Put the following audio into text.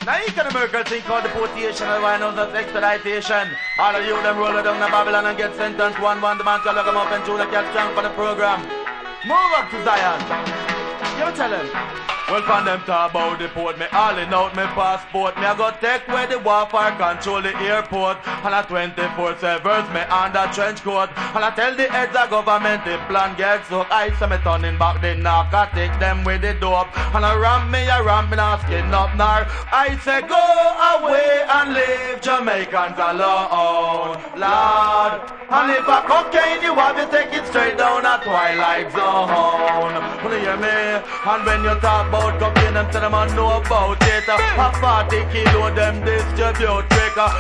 Now you can American thing called deportation and why not that expeditation. All of you them roll down to Babylon and get sentenced 1-1 the man to look them up and tune the cat strong for the program. Move up to Zion. You tell him. Well, from them talk about deport me, hauling out me passport. Me I go take where the warfare control the airport. And I 24/7 me under trench coat. And I tell the heads of government the plan gets so I say me turning back the narcotic them with the dope. And I ram me not skin up nar. I say go away and leave Jamaicans alone, Lord. And if a cocaine you have, you take it straight down a Twilight Zone. You hear me? And when you talk about cocaine, them tell them I know about it. A 40 kilo them distribute.